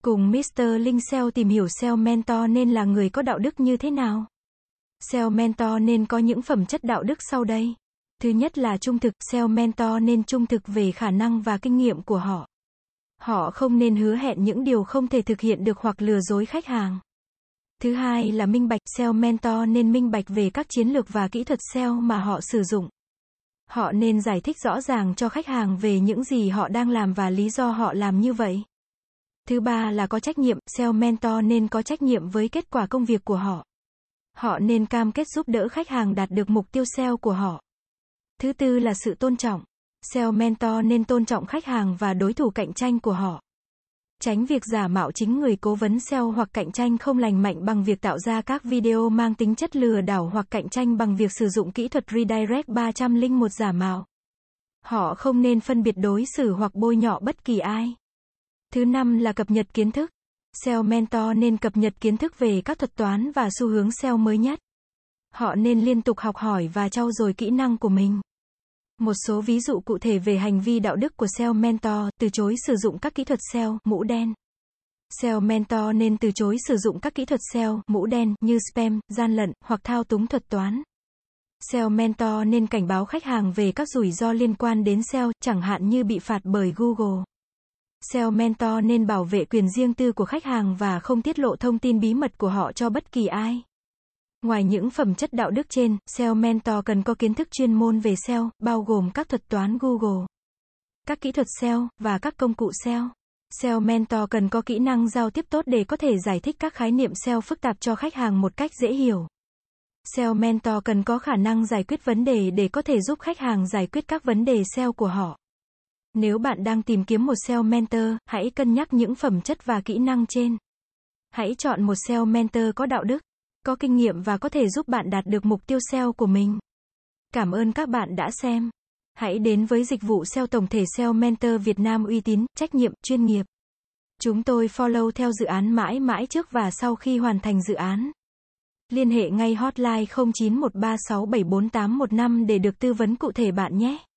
Cùng Mr. Linh SEO tìm hiểu SEO Mentor nên là người có đạo đức như thế nào. SEO Mentor nên có những phẩm chất đạo đức sau đây. Thứ nhất là trung thực, SEO Mentor nên trung thực về khả năng và kinh nghiệm của họ. Họ không nên hứa hẹn những điều không thể thực hiện được hoặc lừa dối khách hàng. Thứ hai là minh bạch, SEO Mentor nên minh bạch về các chiến lược và kỹ thuật SEO mà họ sử dụng. Họ nên giải thích rõ ràng cho khách hàng về những gì họ đang làm và lý do họ làm như vậy. Thứ ba là có trách nhiệm, SEO Mentor nên có trách nhiệm với kết quả công việc của họ. Họ nên cam kết giúp đỡ khách hàng đạt được mục tiêu SEO của họ. Thứ tư là sự tôn trọng. SEO Mentor nên tôn trọng khách hàng và đối thủ cạnh tranh của họ. Tránh việc giả mạo chính người cố vấn SEO hoặc cạnh tranh không lành mạnh bằng việc tạo ra các video mang tính chất lừa đảo hoặc cạnh tranh bằng việc sử dụng kỹ thuật Redirect 301 giả mạo. Họ không nên phân biệt đối xử hoặc bôi nhọ bất kỳ ai. Thứ năm là cập nhật kiến thức. SEO Mentor nên cập nhật kiến thức về các thuật toán và xu hướng SEO mới nhất. Họ nên liên tục học hỏi và trau dồi kỹ năng của mình. Một số ví dụ cụ thể về hành vi đạo đức của SEO Mentor: từ chối sử dụng các kỹ thuật SEO mũ đen. SEO Mentor nên từ chối sử dụng các kỹ thuật SEO mũ đen như spam, gian lận hoặc thao túng thuật toán. SEO Mentor nên cảnh báo khách hàng về các rủi ro liên quan đến SEO, chẳng hạn như bị phạt bởi Google. SEO Mentor nên bảo vệ quyền riêng tư của khách hàng và không tiết lộ thông tin bí mật của họ cho bất kỳ ai. Ngoài những phẩm chất đạo đức trên, SEO Mentor cần có kiến thức chuyên môn về SEO, bao gồm các thuật toán Google, các kỹ thuật SEO, và các công cụ SEO. SEO Mentor cần có kỹ năng giao tiếp tốt để có thể giải thích các khái niệm SEO phức tạp cho khách hàng một cách dễ hiểu. SEO Mentor cần có khả năng giải quyết vấn đề để có thể giúp khách hàng giải quyết các vấn đề SEO của họ. Nếu bạn đang tìm kiếm một SEO Mentor, hãy cân nhắc những phẩm chất và kỹ năng trên. Hãy chọn một SEO Mentor có đạo đức, có kinh nghiệm và có thể giúp bạn đạt được mục tiêu SEO của mình. Cảm ơn các bạn đã xem. Hãy đến với dịch vụ SEO tổng thể SEO Mentor Việt Nam uy tín, trách nhiệm, chuyên nghiệp. Chúng tôi follow theo dự án mãi mãi trước và sau khi hoàn thành dự án. Liên hệ ngay hotline 0913674815 để được tư vấn cụ thể bạn nhé.